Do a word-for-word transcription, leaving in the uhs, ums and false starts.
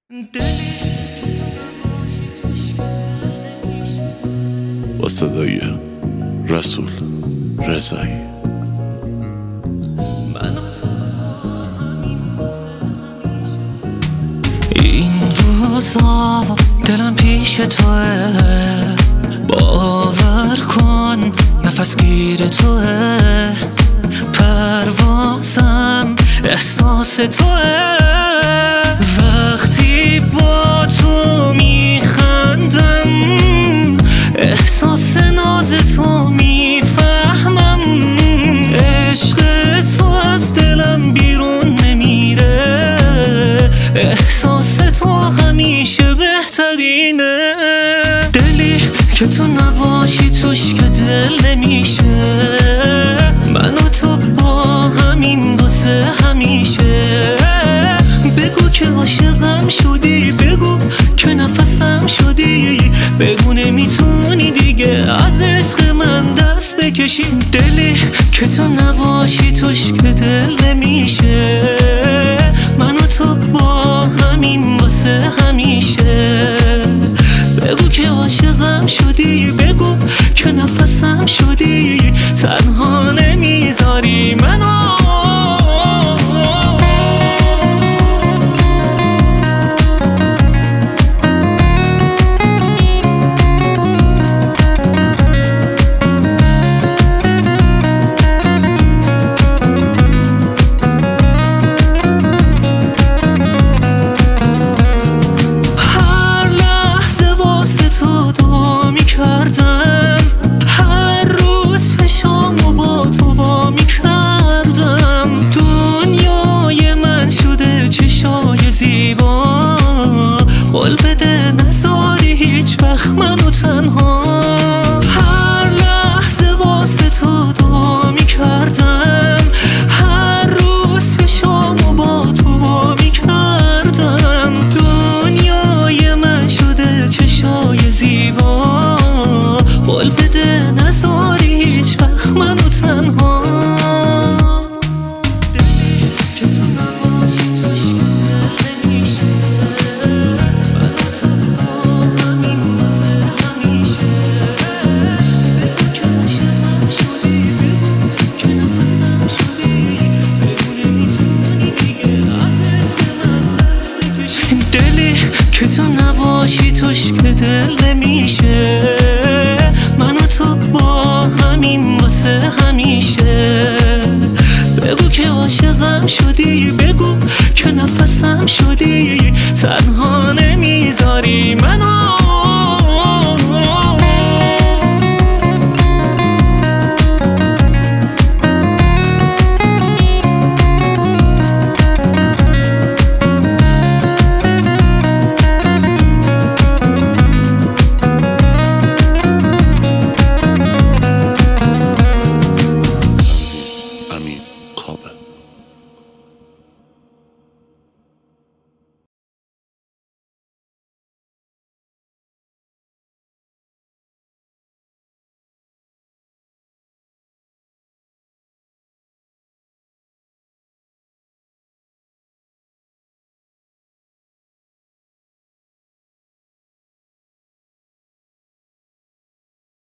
با صدای رسول رضایی. این روزا دلم پیش توه، باور کن نفس گیر توه، پروازم احساس توه. وقتی با تو میخندم احساس ناز تو میفهمم، عشق تو از دلم بیرون نمیره، احساس تو همیشه بهترینه. دلی که تو نباشی توش که دل نمیشه، من و تو با همین واسه همیشه. بگو که عاشقم شدی، بگو که نفسم شدی، بگو نمیتونی دیگه از عشق من دست بکشی. دلی که تو نباشی توش که دل نمیشه، من و تو با همین واسه همیشه. بگو که عاشقم شدی، بگو که نفسم شدی، تنها نمیذاری منو. هر روز چشامو با تو وا میکردم، دنیای من شده چشای زیبا. قول بده نذاری هیچ وقت منو تنها، هر لحظه واسه تو دعا میکردم، هر روز چشامو با تو وا میکردم، دنیای من شده چشای زیبا. قول بده نذاری هیچ وقت منو تنها. دلی که تو نباشی توش که دل نمیشه، من و تو با همین واسه همیشه. بگو که عاشقم شدی، بگو که نفسم شدی، بگو نمیتونی دیگه از عشق من دست بکشی. دلی که تو نباشی توش که دل نمیشه، من و تو با همین واسه همیشه. بگو که عاشقم شدی، بگو که نفسم شدی، تنها نمیذاری منو. امین کاوه.